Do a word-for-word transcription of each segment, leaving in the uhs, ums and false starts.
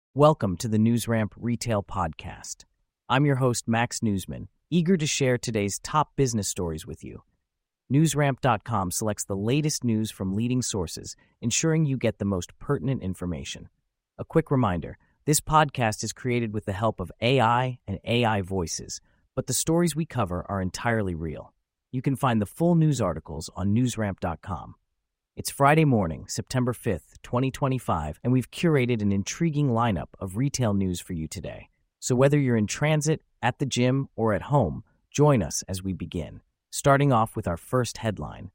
Welcome to the NewsRamp Retail Podcast. I'm your host, Max Newsman, eager to share today's top business stories with you. NewsRamp dot com selects the latest news from leading sources, ensuring you get the most pertinent information. A quick reminder, this podcast is created with the help of A I and A I voices, but the stories we cover are entirely real. You can find the full news articles on NewsRamp dot com. It's Friday morning, September fifth, twenty twenty-five, and we've curated an intriguing lineup of retail news for you today. So whether you're in transit, at the gym, or at home, join us as we begin. Starting off with our first headline.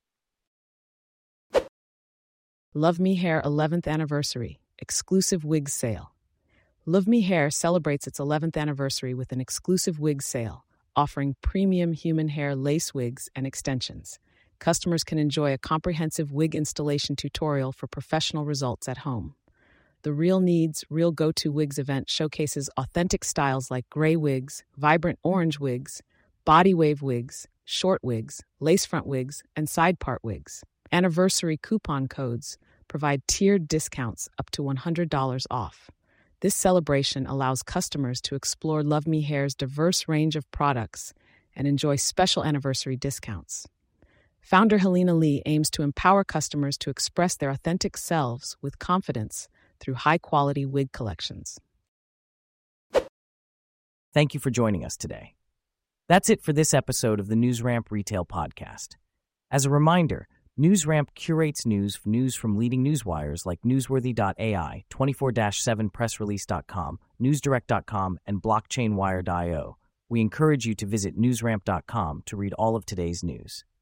Love Me Hair eleventh Anniversary, Exclusive Wig Sale. Love Me Hair celebrates its eleventh anniversary with an exclusive wig sale, offering premium human hair lace wigs and extensions. Customers can enjoy a comprehensive wig installation tutorial for professional results at home. The Real Needs, Real Go-To Wigs event showcases authentic styles like gray wigs, vibrant orange wigs, body wave wigs, short wigs, lace front wigs, and side part wigs. Anniversary coupon codes provide tiered discounts up to one hundred dollars off. This celebration allows customers to explore Love Me Hair's diverse range of products and enjoy special anniversary discounts. Founder Helena Lee aims to empower customers to express their authentic selves with confidence through high-quality wig collections. Thank you for joining us today. That's it for this episode of the NewsRamp Retail Podcast. As a reminder, NewsRamp curates news news from leading newswires like Newsworthy dot A I, twenty-four seven press release dot com, Newsdirect dot com, and Blockchain Wire dot I O. We encourage you to visit NewsRamp dot com to read all of today's news.